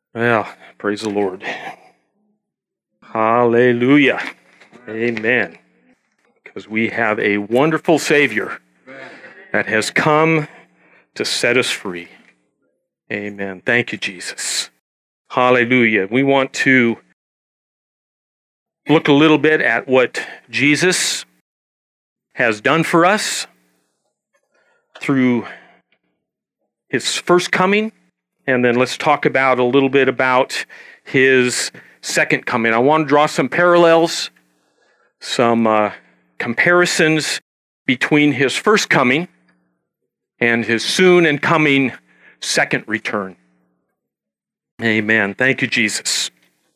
Well, praise the Lord. Hallelujah. Amen. Because we have a wonderful Savior that has come to set us free. Amen. Thank you, Jesus. Hallelujah. We want to look a little bit at what Jesus has done for us through his first coming, and then let's talk about a little bit about his second coming. I want to draw some parallels, some comparisons between his first coming and his soon and coming second return. Amen. Thank you, Jesus.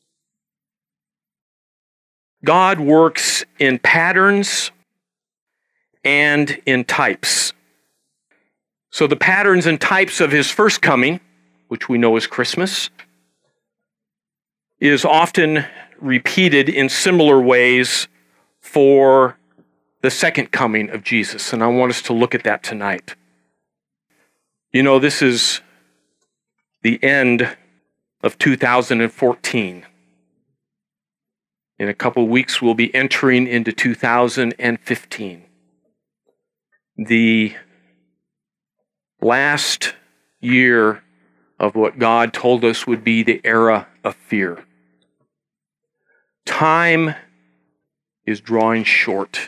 God works in patterns and in types. So the patterns and types of his first coming, which we know as Christmas, is often repeated in similar ways for the second coming of Jesus. And I want us to look at that tonight. You know, this is the end of 2014. In a couple of weeks, we'll be entering into 2015. The last year of what God told us would be the era of fear. Time is drawing short.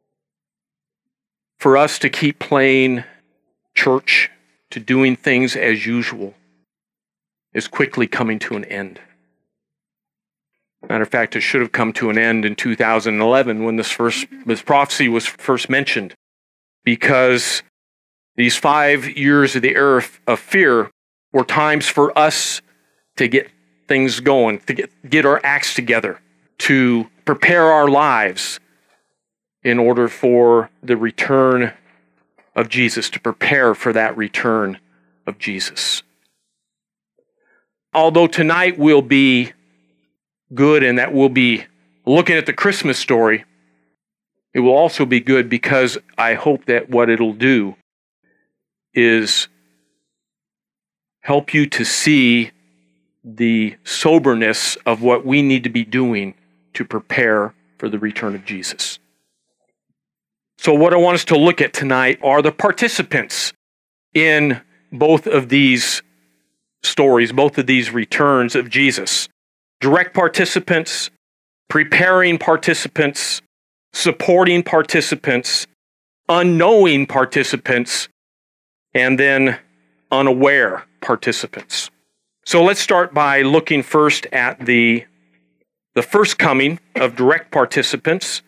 For us to keep playing church, to doing things as usual, is quickly coming to an end. Matter of fact, it should have come to an end in 2011 when this prophecy was first mentioned, because these 5 years of the era of fear were times for us to get things going, to get our acts together, to prepare our lives in order for the return of Jesus, to prepare for that return of Jesus. Although tonight will be good and that we'll be looking at the Christmas story, it will also be good because I hope that what it'll do is help you to see the soberness of what we need to be doing to prepare for the return of Jesus. So what I want us to look at tonight are the participants in both of these stories, both of these returns of Jesus. Direct participants, preparing participants, supporting participants, unknowing participants, and then unaware participants. So let's start by looking first at the first coming of direct participants.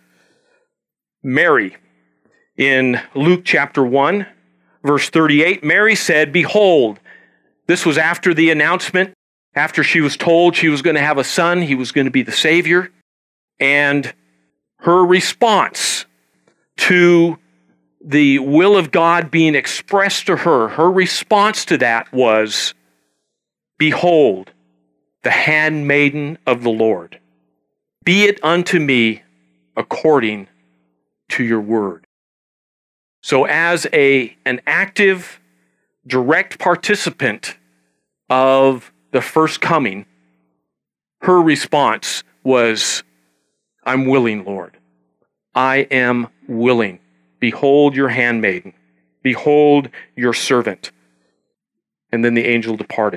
Mary. In Luke chapter 1, verse 38, Mary said, "Behold," this was after the announcement, after she was told she was going to have a son, he was going to be the Savior, and her response to the will of God being expressed to her, her response to that was, "Behold, the handmaiden of the Lord. Be it unto me according to your word." So as an active, direct participant of the first coming, her response was, "I'm willing, Lord. I am willing. Behold your handmaiden. Behold your servant." And then the angel departed.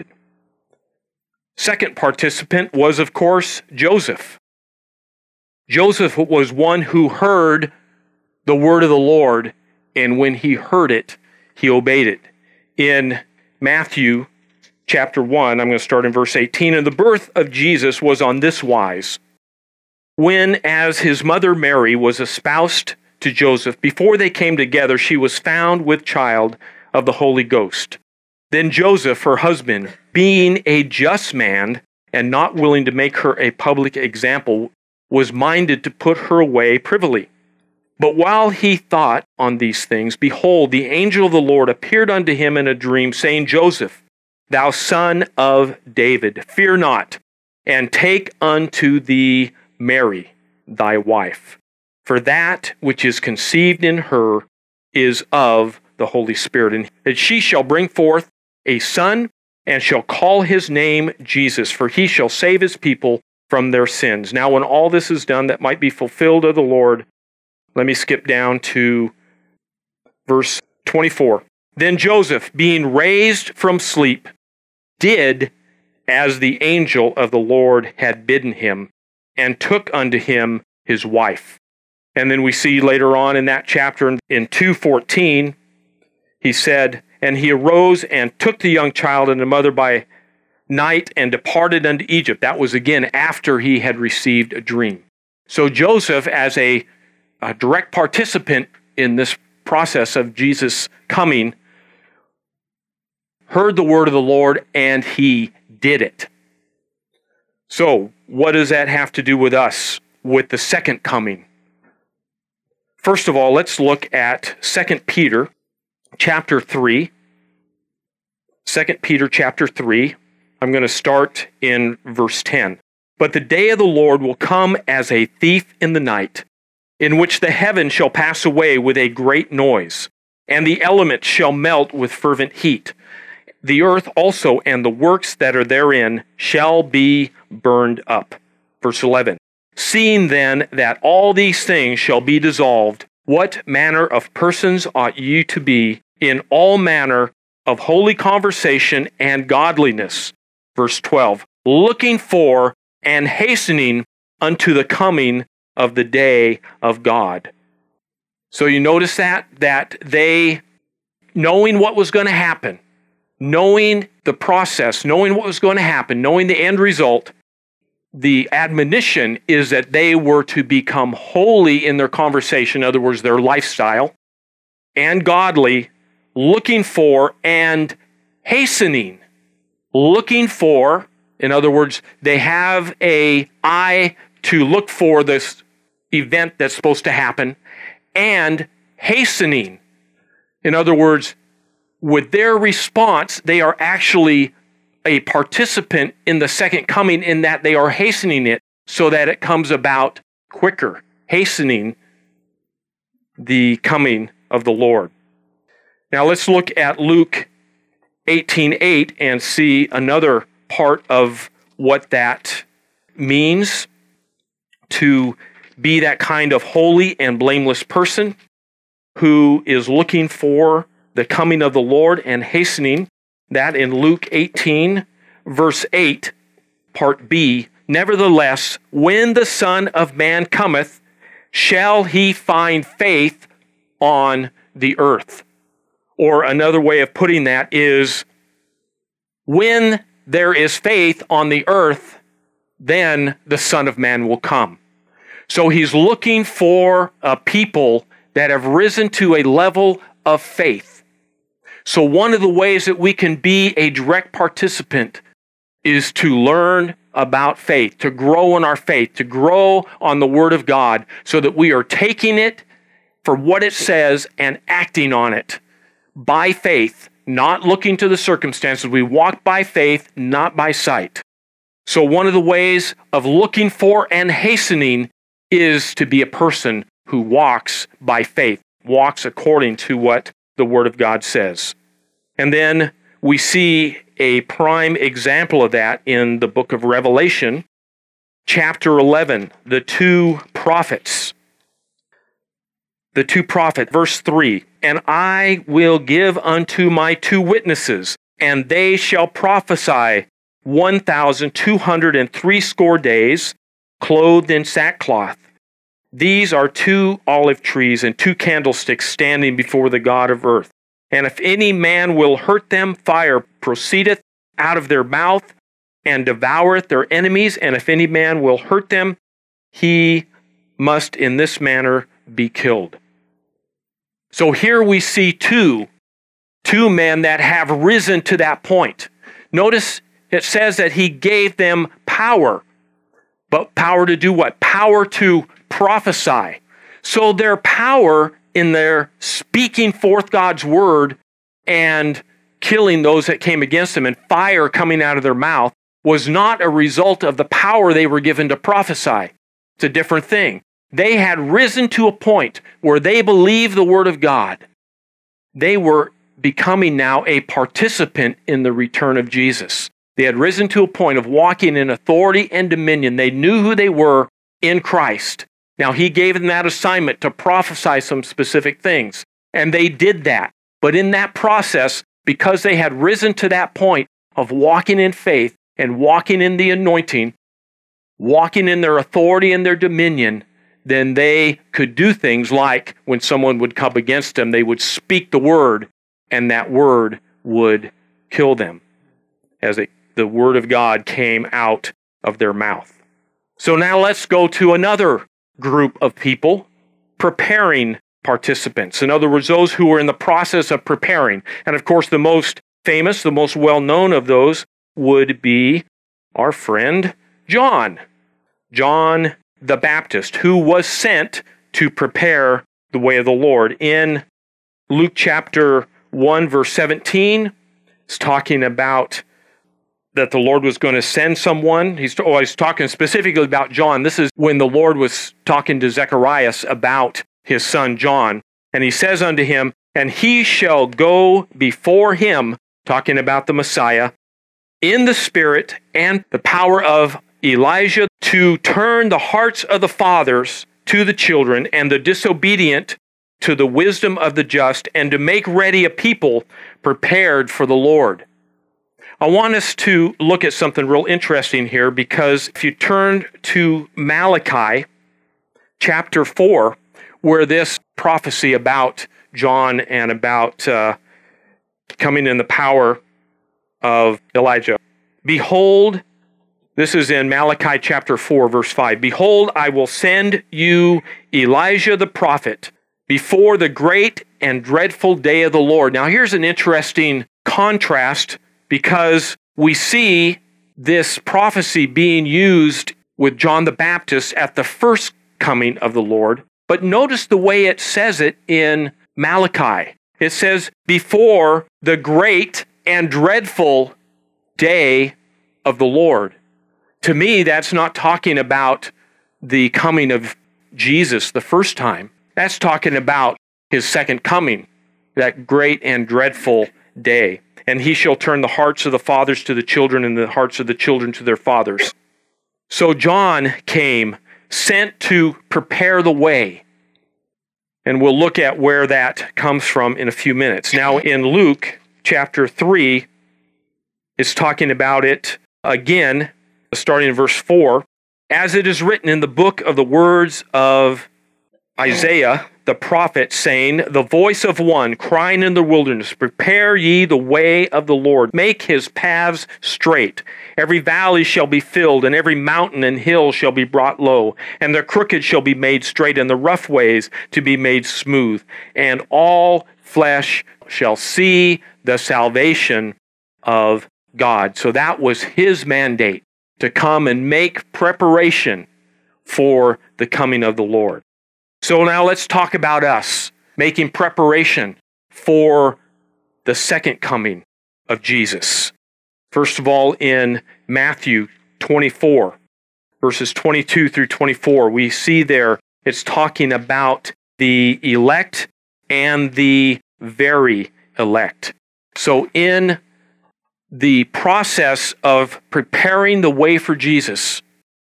Second participant was, of course, Joseph. Joseph was one who heard the word of the Lord, and when he heard it, he obeyed it. In Matthew chapter 1, I'm going to start in verse 18, "And the birth of Jesus was on this wise. When, as his mother Mary was espoused to Joseph, before they came together, she was found with child of the Holy Ghost. Then Joseph, her husband, being a just man and not willing to make her a public example, was minded to put her away privily. But while he thought on these things, behold, the angel of the Lord appeared unto him in a dream, saying, Joseph, thou son of David, fear not, and take unto thee Mary, thy wife. For that which is conceived in her is of the Holy Spirit. And that she shall bring forth a son, and shall call his name Jesus, for he shall save his people from their sins. Now, when all this is done, that might be fulfilled of the Lord. Let me skip down to verse 24. Then Joseph, being raised from sleep, did as the angel of the Lord had bidden him, and took unto him his wife. And then we see later on in that chapter in 2:14, he said, and he arose and took the young child and the mother by night and departed unto Egypt. That was again after he had received a dream. So Joseph, as a direct participant in this process of Jesus coming, heard the word of the Lord and he did it. So what does that have to do with us, with the second coming? First of all, let's look at 2 Peter chapter 3. 2 Peter chapter 3. I'm going to start in verse 10. But the day of the Lord will come as a thief in the night, in which the heavens shall pass away with a great noise, and the elements shall melt with fervent heat. The earth also and the works that are therein shall be burned up. Verse 11. Seeing then that all these things shall be dissolved, what manner of persons ought ye to be in all manner of holy conversation and godliness? Verse 12. Looking for and hastening unto the coming of the day of God. So you notice that they, knowing what was going to happen, knowing the process, knowing what was going to happen, knowing the end result, the admonition is that they were to become holy in their conversation, in other words, their lifestyle, and godly, looking for and hastening. Looking for, in other words, they have an eye to look for this event that's supposed to happen, and hastening. In other words, with their response, they are actually a participant in the second coming in that they are hastening it so that it comes about quicker, hastening the coming of the Lord. Now let's look at Luke 18:8 and see another part of what that means to be that kind of holy and blameless person who is looking for the coming of the Lord and hastening that in Luke 18, verse 8, part B. Nevertheless, when the Son of Man cometh, shall he find faith on the earth? Or another way of putting that is, when there is faith on the earth, then the Son of Man will come. So he's looking for a people that have risen to a level of faith. So one of the ways that we can be a direct participant is to learn about faith, to grow in our faith, to grow on the Word of God, so that we are taking it for what it says and acting on it by faith, not looking to the circumstances. We walk by faith, not by sight. So one of the ways of looking for and hastening is to be a person who walks by faith, walks according to what the Word of God says. And then we see a prime example of that in the book of Revelation, chapter 11, the two prophets. The two prophets, verse 3, and I will give unto my two witnesses, and they shall prophesy 1,260 days, clothed in sackcloth. These are two olive trees and two candlesticks standing before the God of earth. And if any man will hurt them, fire proceedeth out of their mouth, and devoureth their enemies. And if any man will hurt them, he must in this manner be killed. So here we see two men that have risen to that point. Notice it says that he gave them power. But power to do what? Power to prophesy. So their power in their speaking forth God's word and killing those that came against them and fire coming out of their mouth was not a result of the power they were given to prophesy. It's a different thing. They had risen to a point where they believed the word of God. They were becoming now a participant in the return of Jesus. They had risen to a point of walking in authority and dominion. They knew who they were in Christ. Now, he gave them that assignment to prophesy some specific things, and they did that. But in that process, because they had risen to that point of walking in faith and walking in the anointing, walking in their authority and their dominion, then they could do things like when someone would come against them, they would speak the word, and that word would kill them as the word of God came out of their mouth. So now let's go to another group of people, preparing participants. In other words, those who were in the process of preparing. And of course, the most famous, the most well-known of those would be our friend John. John the Baptist, who was sent to prepare the way of the Lord. In Luke chapter 1, verse 17, it's talking about that the Lord was going to send someone. He's talking specifically about John. This is when the Lord was talking to Zacharias about his son John. And he says unto him, and he shall go before him, talking about the Messiah, in the spirit and the power of Elijah, to turn the hearts of the fathers to the children, and the disobedient to the wisdom of the just, and to make ready a people prepared for the Lord. I want us to look at something real interesting here, because if you turn to Malachi chapter 4, where this prophecy about John and about coming in the power of Elijah. Behold, this is in Malachi chapter 4, verse 5. Behold, I will send you Elijah the prophet before the great and dreadful day of the Lord. Now here's an interesting contrast, because we see this prophecy being used with John the Baptist at the first coming of the Lord. But notice the way it says it in Malachi. It says, before the great and dreadful day of the Lord. To me, that's not talking about the coming of Jesus the first time. That's talking about his second coming, that great and dreadful day. And he shall turn the hearts of the fathers to the children, and the hearts of the children to their fathers. So John came, sent to prepare the way. And we'll look at where that comes from in a few minutes. Now, in Luke chapter 3, it's talking about it again, starting in verse 4. As it is written in the book of the words of Isaiah the prophet, saying, the voice of one crying in the wilderness, prepare ye the way of the Lord, make his paths straight. Every valley shall be filled, and every mountain and hill shall be brought low, and the crooked shall be made straight, and the rough ways to be made smooth. And all flesh shall see the salvation of God. So that was his mandate, to come and make preparation for the coming of the Lord. So now let's talk about us making preparation for the second coming of Jesus. First of all, in Matthew 24, verses 22 through 24, we see there it's talking about the elect and the very elect. So in the process of preparing the way for Jesus,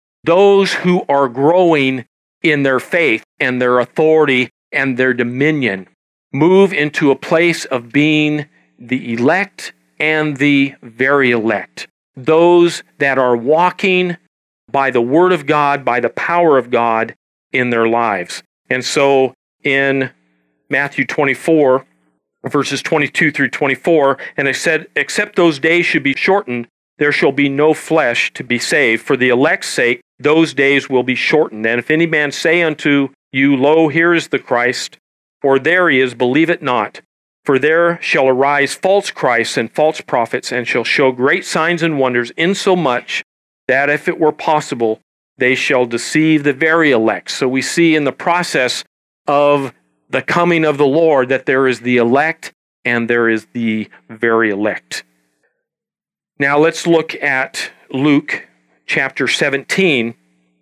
those who are growing in their faith and their authority and their dominion move into a place of being the elect and the very elect. Those that are walking by the word of God, by the power of God in their lives. And so in Matthew 24, verses 22 through 24, and it said, except those days should be shortened, there shall be no flesh to be saved. For the elect's sake, those days will be shortened. And if any man say unto you, lo, here is the Christ, or there he is, believe it not. For there shall arise false Christs and false prophets, and shall show great signs and wonders, insomuch that if it were possible, they shall deceive the very elect. So we see in the process of the coming of the Lord that there is the elect and there is the very elect. Now let's look at Luke chapter 17.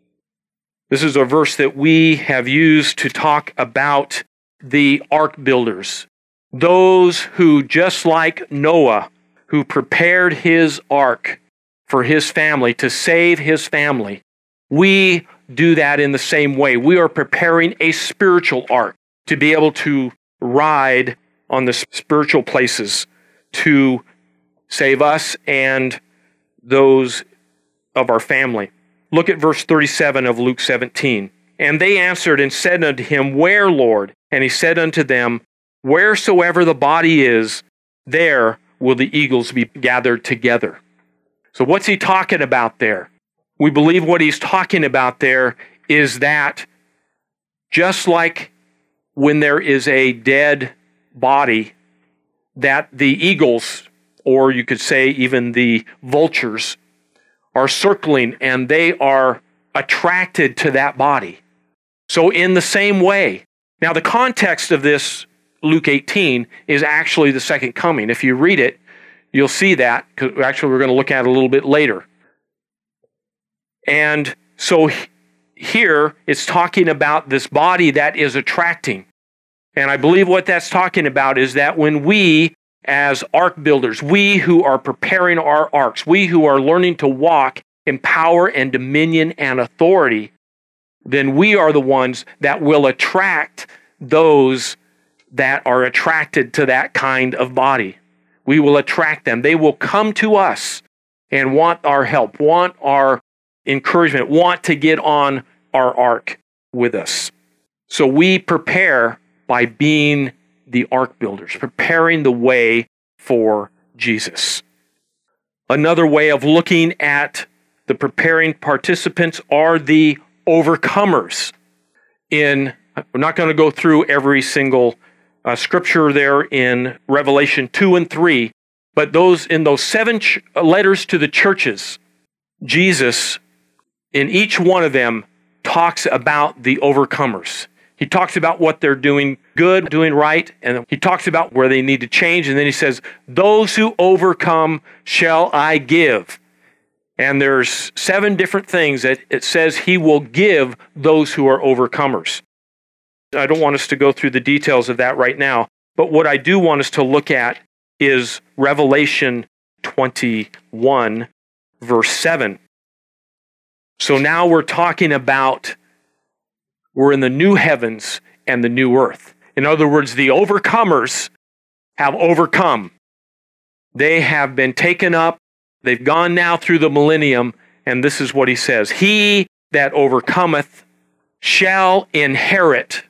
This is a verse that we have used to talk about the ark builders. Those who, just like Noah, who prepared his ark for his family, to save his family, we do that in the same way. We are preparing a spiritual ark to be able to ride on the spiritual places to save us and those of our family. Look at verse 37 of Luke 17. And they answered and said unto him, Where, Lord? And he said unto them, Wheresoever the body is, there will the eagles be gathered together. So what's he talking about there? We believe what he's talking about there is that just like when there is a dead body, that the eagles, or you could say even the vultures, are circling and they are attracted to that body. So in the same way, now the context of this, Luke 18, is actually the second coming. If you read it, you'll see that, because actually we're going to look at it a little bit later. And so here it's talking about this body that is attracting. And I believe what that's talking about is that when we, as ark builders, we who are preparing our arks, we who are learning to walk in power and dominion and authority, then we are the ones that will attract those that are attracted to that kind of body. We will attract them. They will come to us and want our help, want our encouragement, want to get on our ark with us. So we prepare by being the ark builders, preparing the way for Jesus. Another way of looking at the preparing participants are the overcomers. We're not going to go through every single scripture there in Revelation 2 and 3, but in those 7 letters to the churches, Jesus, in each one of them, talks about the overcomers. He talks about what they're doing good, doing right, and he talks about where they need to change, and then he says, those who overcome shall I give. And there's 7 different things that it says he will give those who are overcomers. I don't want us to go through the details of that right now, but what I do want us to look at is Revelation 21, verse 7. So now we're talking about we're in the new heavens and the new earth. In other words, the overcomers have overcome. They have been taken up. They've gone now through the millennium, and this is what he says. He that overcometh shall inherit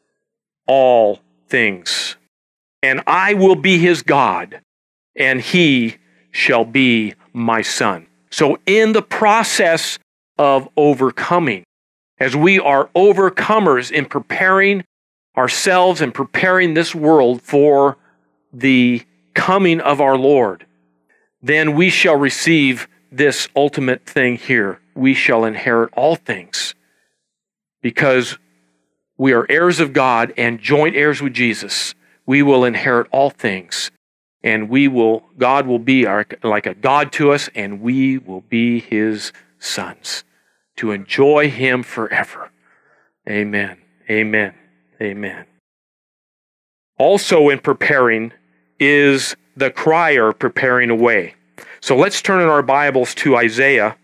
all things, and I will be his God, and he shall be my son. So in the process of overcoming, as we are overcomers in preparing ourselves and preparing this world for the coming of our Lord, then we shall receive this ultimate thing here. We shall inherit all things because we are heirs of God and joint heirs with Jesus. We will inherit all things, and God will be like a God to us, and we will be his sons to enjoy him forever. Amen. Amen. Amen. Also in preparing is the crier preparing a way. So let's turn in our Bibles to Isaiah.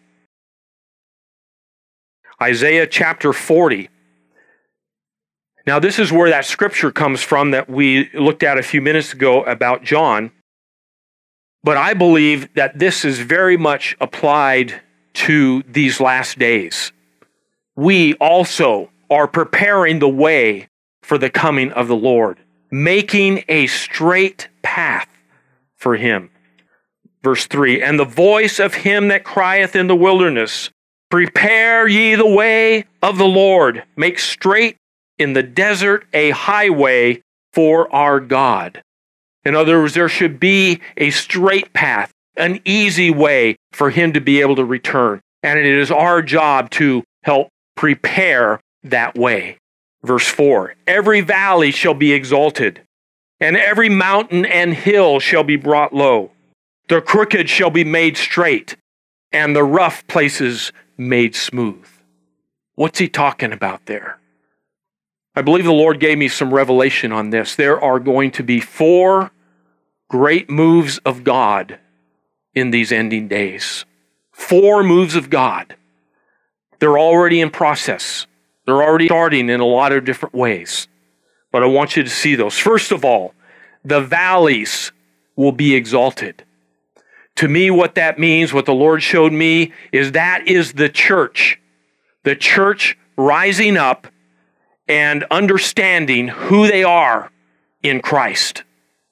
Isaiah chapter 40. Now this is where that scripture comes from that we looked at a few minutes ago about John. But I believe that this is very much applied to these last days. We also are preparing the way for the coming of the Lord, making a straight path for him. Verse 3, and the voice of him that crieth in the wilderness, prepare ye the way of the Lord, make straight in the desert a highway for our God. In other words, there should be a straight path, an easy way for him to be able to return. And it is our job to help prepare that way. Verse 4, every valley shall be exalted, and every mountain and hill shall be brought low. The crooked shall be made straight, and the rough places made smooth. What's he talking about there? I believe the Lord gave me some revelation on this. There are going to be 4 great moves of God in these ending days. 4 moves of God. They're already in process. They're already starting in a lot of different ways. But I want you to see those. First of all, the valleys will be exalted. To me, what that means, what the Lord showed me, is that is the church. The church rising up and understanding who they are in Christ.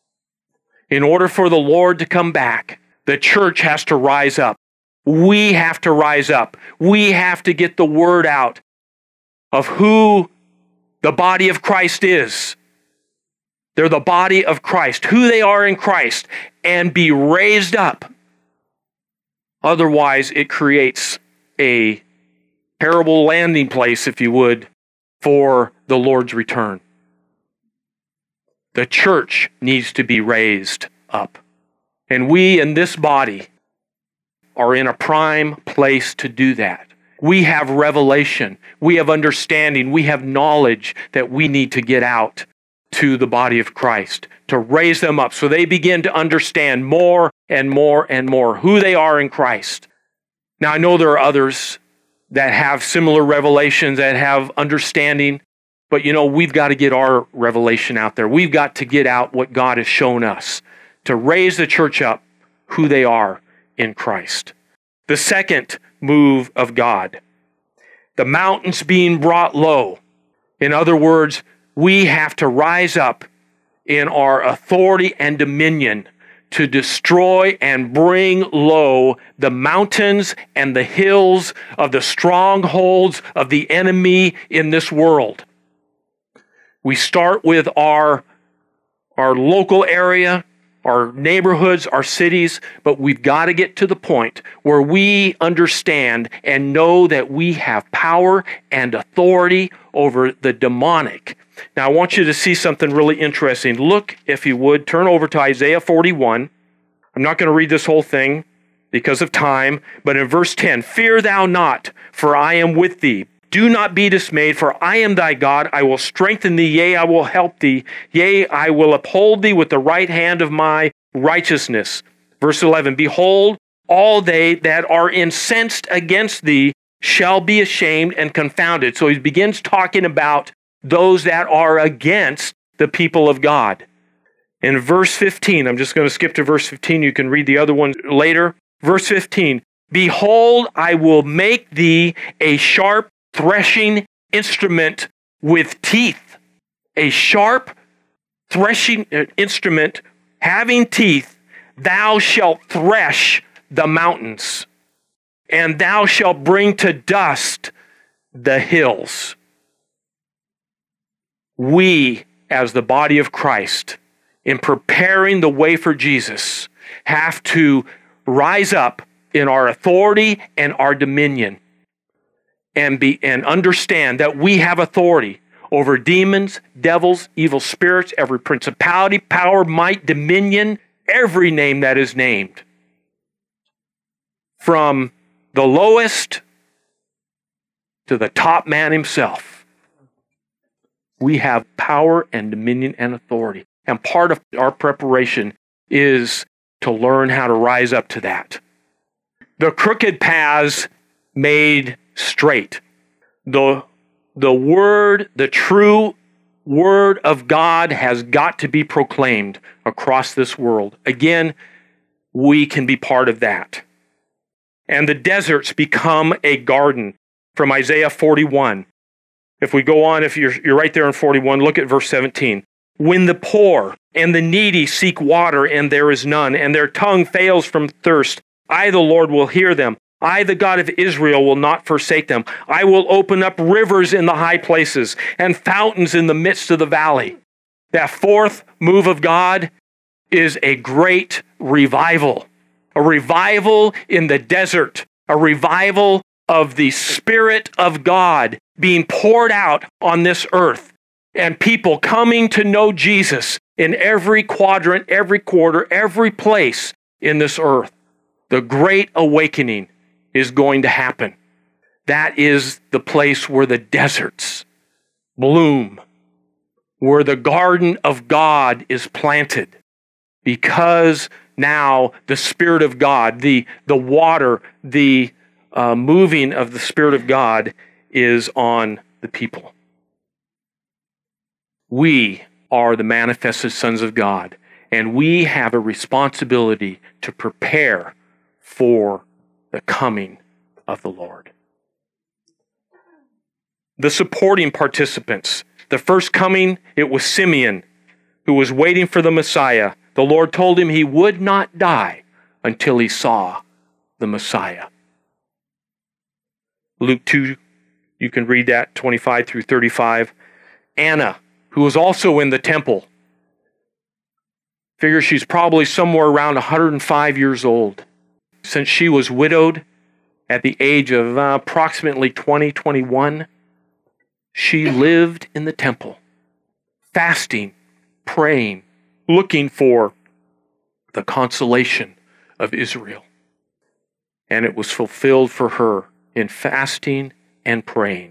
In order for the Lord to come back, the church has to rise up. We have to rise up. We have to get the word out of who the body of Christ is. They're the body of Christ, who they are in Christ, and be raised up. Otherwise, it creates a terrible landing place, if you would, for the Lord's return. The church needs to be raised up. And we in this body are in a prime place to do that. We have revelation. We have understanding. We have knowledge that we need to get out to the body of Christ, to raise them up so they begin to understand more and more and more who they are in Christ. Now, I know there are others that have similar revelations, that have understanding, but we've got to get our revelation out there. We've got to get out what God has shown us to raise the church up who they are in Christ. The second move of God, the mountains being brought low. In other words, we have to rise up in our authority and dominion to destroy and bring low the mountains and the hills of the strongholds of the enemy in this world. We start with our local area, our neighborhoods, our cities, but we've got to get to the point where we understand and know that we have power and authority over the demonic. Now, I want you to see something really interesting. Look, if you would, turn over to Isaiah 41. I'm not going to read this whole thing because of time, but in verse 10, "Fear thou not, for I am with thee. Do not be dismayed, for I am thy God. I will strengthen thee, yea, I will help thee. Yea, I will uphold thee with the right hand of my righteousness." Verse 11, "Behold, all they that are incensed against thee shall be ashamed and confounded." So he begins talking about those that are against the people of God. In verse 15, I'm just going to skip to verse 15. You can read the other ones later. Verse 15, "Behold, I will make thee a sharp threshing instrument with teeth." A sharp threshing instrument having teeth. "Thou shalt thresh the mountains, and thou shalt bring to dust the hills." We, as the body of Christ, in preparing the way for Jesus, have to rise up in our authority and our dominion and understand that we have authority over demons, devils, evil spirits, every principality, power, might, dominion, every name that is named. From the lowest to the top man himself. We have power and dominion and authority. And part of our preparation is to learn how to rise up to that. The crooked paths made straight. The word, the true word of God has got to be proclaimed across this world. Again, we can be part of that. And the deserts become a garden, from Isaiah 41. If we go on, if you're right there in 41, look at verse 17. "When the poor and the needy seek water, and there is none, and their tongue fails from thirst, I, the Lord, will hear them. I, the God of Israel, will not forsake them. I will open up rivers in the high places and fountains in the midst of the valley." That fourth move of God is a great revival. A revival in the desert. A revival of the Spirit of God being poured out on this earth. And people coming to know Jesus in every quadrant, every quarter, every place in this earth. The great awakening is going to happen. That is the place where the deserts bloom where the garden of God is planted, because now the Spirit of God, the water, the moving of the Spirit of God is on the people. We are the manifested sons of God, and we have a responsibility to prepare for the coming of the Lord. The supporting participants. The first coming, it was Simeon, who was waiting for the Messiah. The Lord told him he would not die until he saw the Messiah. Luke 2, you can read that, 25 through 35. Anna, who was also in the temple. Figure she's probably somewhere around 105 years old. Since she was widowed at the age of approximately 21, she lived in the temple, fasting, praying, looking for the consolation of Israel. And it was fulfilled for her in fasting and praying.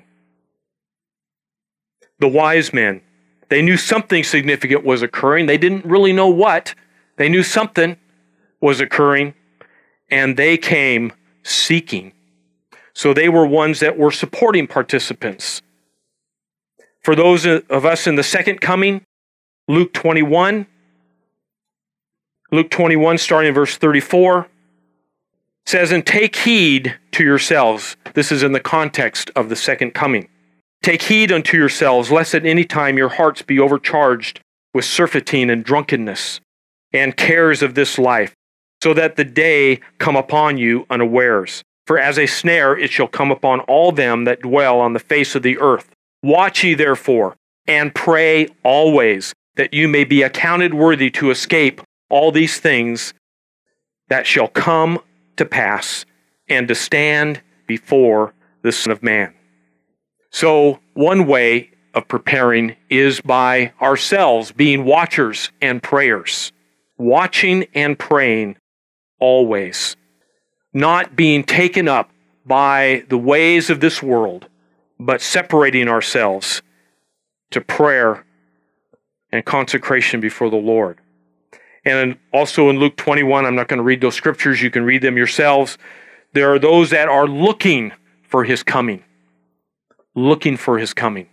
The wise men, they knew something significant was occurring. They didn't really know what. They knew something was occurring, and they came seeking. So they were ones that were supporting participants. For those of us in the second coming, Luke 21, starting in verse 34, says, "And take heed to yourselves." This is in the context of the second coming. "Take heed unto yourselves, lest at any time your hearts be overcharged with surfeiting and drunkenness and cares of this life, so that the day come upon you unawares. For as a snare it shall come upon all them that dwell on the face of the earth. Watch ye therefore, and pray always, that you may be accounted worthy to escape all these things that shall come to pass, and to stand before the Son of Man." So one way of preparing is by ourselves being watchers and prayers. Watching and praying always. Not being taken up by the ways of this world, but separating ourselves to prayer and consecration before the Lord. And also in Luke 21, I'm not going to read those scriptures, you can read them yourselves. There are those that are looking for his coming. Looking for his coming.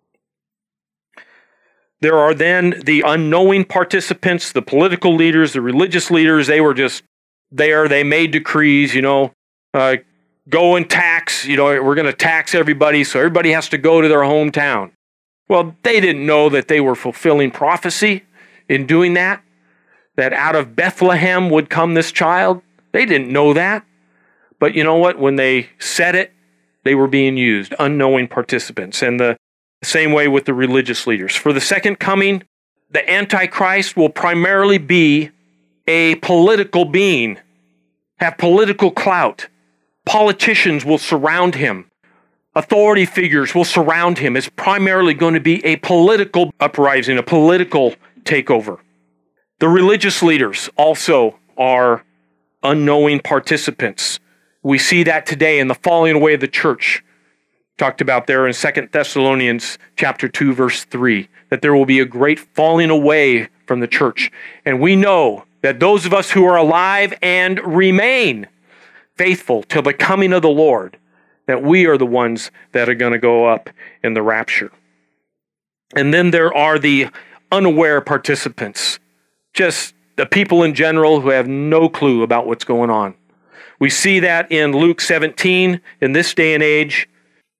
There are then the unknowing participants, the political leaders, the religious leaders. They were just there. They made decrees, go and tax, we're going to tax everybody, so everybody has to go to their hometown. Well, they didn't know that they were fulfilling prophecy in doing that out of Bethlehem would come this child. They didn't know that. But you know what? When they said it, they were being used, unknowing participants. And the same way with the religious leaders. For the second coming, the Antichrist will primarily be a political being, have political clout. Politicians will surround him. Authority figures will surround him. It's primarily going to be a political uprising, a political takeover. The religious leaders also are unknowing participants. We see that today in the falling away of the church. Talked about there in 2 Thessalonians chapter 2, verse 3, that there will be a great falling away from the church. And we know that those of us who are alive and remain faithful till the coming of the Lord, that we are the ones that are going to go up in the rapture. And then there are the unaware participants, just the people in general who have no clue about what's going on. We see that in Luke 17, in this day and age.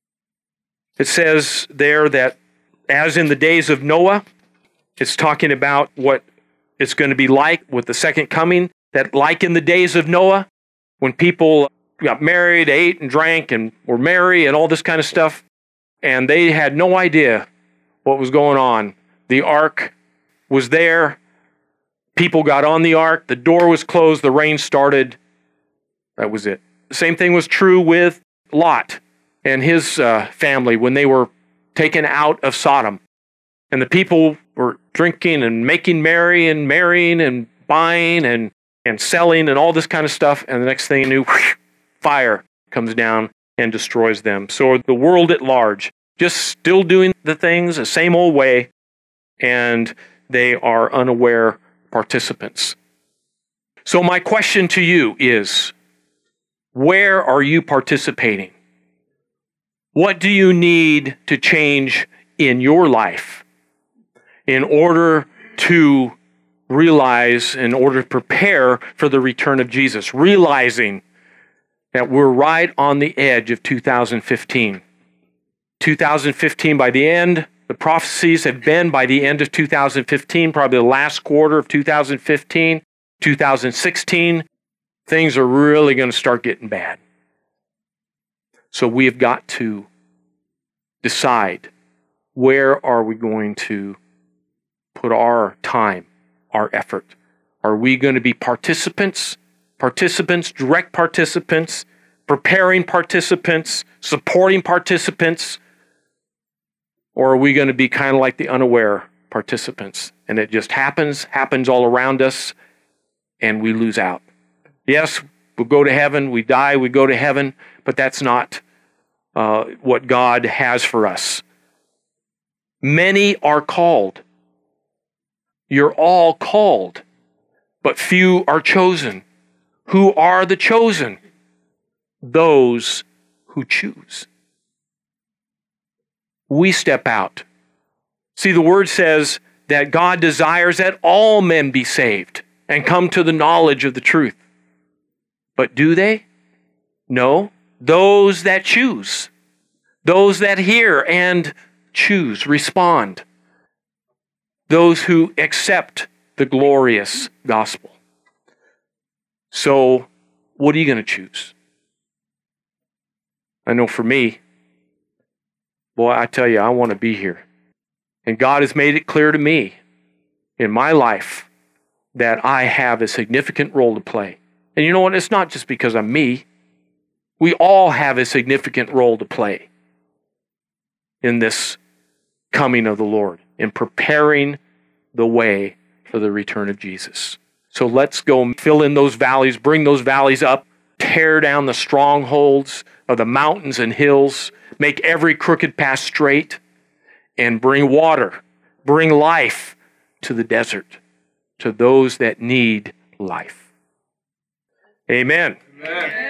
It says there that as in the days of Noah, it's talking about what it's going to be like with the second coming, that like in the days of Noah, when people got married, ate and drank and were merry and all this kind of stuff, and they had no idea what was going on. The ark was there. People got on the ark. The door was closed. The rain started. That was it. The same thing was true with Lot and his family when they were taken out of Sodom. And the people were drinking and making merry and marrying and buying and selling and all this kind of stuff. And the next thing you knew, fire comes down and destroys them. So the world at large, just still doing the things the same old way, and they are unaware participants. So my question to you is, where are you participating? What do you need to change in your life in order to realize, in order to prepare for the return of Jesus, realizing that we're right on the edge of 2015. 2015, by the end, the prophecies have been by the end of 2015, probably the last quarter of 2015, 2016, things are really going to start getting bad. So we have got to decide, where are we going to put our time, our effort? Are we going to be participants, direct participants, preparing participants, supporting participants? Or are we going to be kind of like the unaware participants? And it just happens all around us, and we lose out. Yes, we'll go to heaven, we die, we go to heaven, but that's not what God has for us. Many are called. You're all called, but few are chosen. Who are the chosen? Those who choose. We step out. See, the word says that God desires that all men be saved and come to the knowledge of the truth. But do they? No. Those that choose, those that hear and choose, respond, those who accept the glorious gospel. So, what are you going to choose? I know for me, boy, I tell you, I want to be here. And God has made it clear to me in my life that I have a significant role to play. And you know what? It's not just because I'm me. We all have a significant role to play in this coming of the Lord, in preparing the way for the return of Jesus. So let's go fill in those valleys, bring those valleys up, tear down the strongholds of the mountains and hills, make every crooked path straight, and bring water, bring life to the desert, to those that need life. Amen. Amen.